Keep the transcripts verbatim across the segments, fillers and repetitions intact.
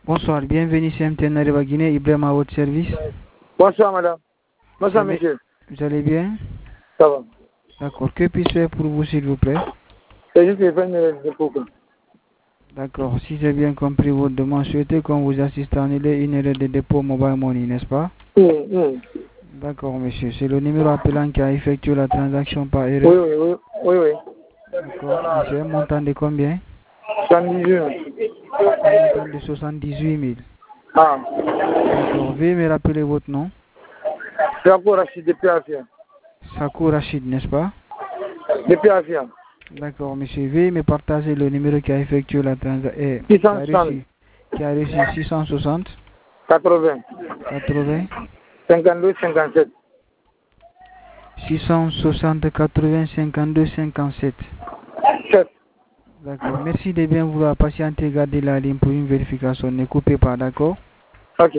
Bonsoir, bienvenue chez M T N Arriva Guinée, Ibrahim à votre service. Bonsoir madame. Bonsoir Vous allez- monsieur. Vous allez bien? Ça va. D'accord, que puis-je faire pour vous s'il vous plaît? C'est juste une de pourquoi. D'accord, si j'ai bien compris votre demande, souhaitez qu'on vous assiste à annuler une erreur de dépôt mobile money, n'est-ce pas? Oui, oui. D'accord monsieur, c'est le numéro appelant qui a effectué la transaction par Oui, erreur. oui, oui. Oui, oui. D'accord, et c'est un montant de combien? soixante-dix-huit. Un montant de soixante-dix-huit mille. Ah. D'accord, veuillez me rappeler votre nom. C'est encore Rachid depuis Afia. Sakou Rachid, n'est-ce pas? Depuis Afia. D'accord, monsieur, veuillez me partager le numéro qui a effectué la transaction, six qui a cent soixante. reçu, qui a reçu six cent soixante, quatre-vingts. quatre-vingts, cinquante-deux, cinquante-sept. six cent soixante, quatre-vingts, cinquante-deux, cinquante-sept. sept. D'accord, merci de bien vouloir patienter et garder la ligne pour une vérification. Ne coupez pas, d'accord? Ok.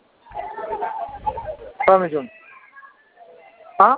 Ah, monsieur. Ah?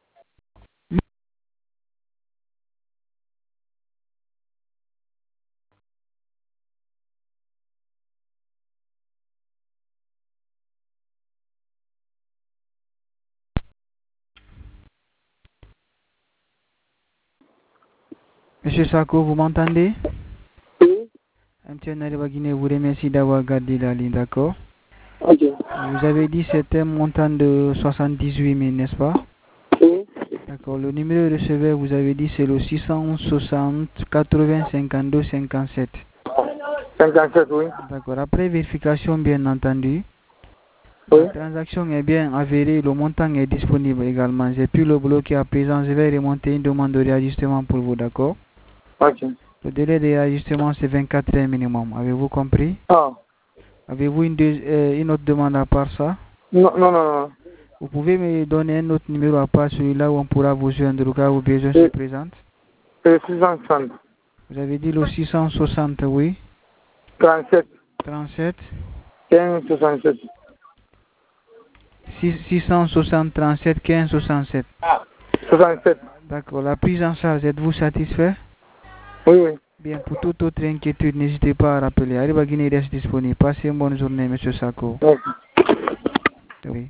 Monsieur Sako, vous m'entendez? Oui. M T N Arriva Guinée vous remercie d'avoir gardé la ligne, d'accord? Ok. Vous avez dit que c'était un montant de soixante-dix-huit mille, n'est-ce pas? Oui. D'accord, le numéro de receveur, vous avez dit c'est le six cent soixante, quatre-vingts, cinquante-deux, cinquante-sept. cinquante-sept, oui. D'accord, après vérification, bien entendu, Oui. la transaction est bien avérée, le montant est disponible également. J'ai pu le bloquer à présent, je vais remonter une demande de réajustement pour vous, d'accord? Ok. Le délai de réajustement, c'est vingt-quatre heures minimum. Avez-vous compris? Ah. Avez-vous une, deux- euh, une autre demande à part ça? Non, non, non, non. Vous pouvez me donner un autre numéro à part celui-là où on pourra vous joindre au cas où besoin se Et- présente? C'est six cent soixante. Vous avez dit le six cent soixante, oui? trente-sept. trente-sept? quinze, soixante-sept. six cent soixante, trente-sept, quinze, soixante-sept. soixante-sept. D'accord, la prise en charge, êtes-vous satisfait? Oui, oui. Bien, pour toute autre inquiétude, n'hésitez pas à rappeler. Arriva Guinée reste disponible. Passez une bonne journée, monsieur Sako. Merci. Oui.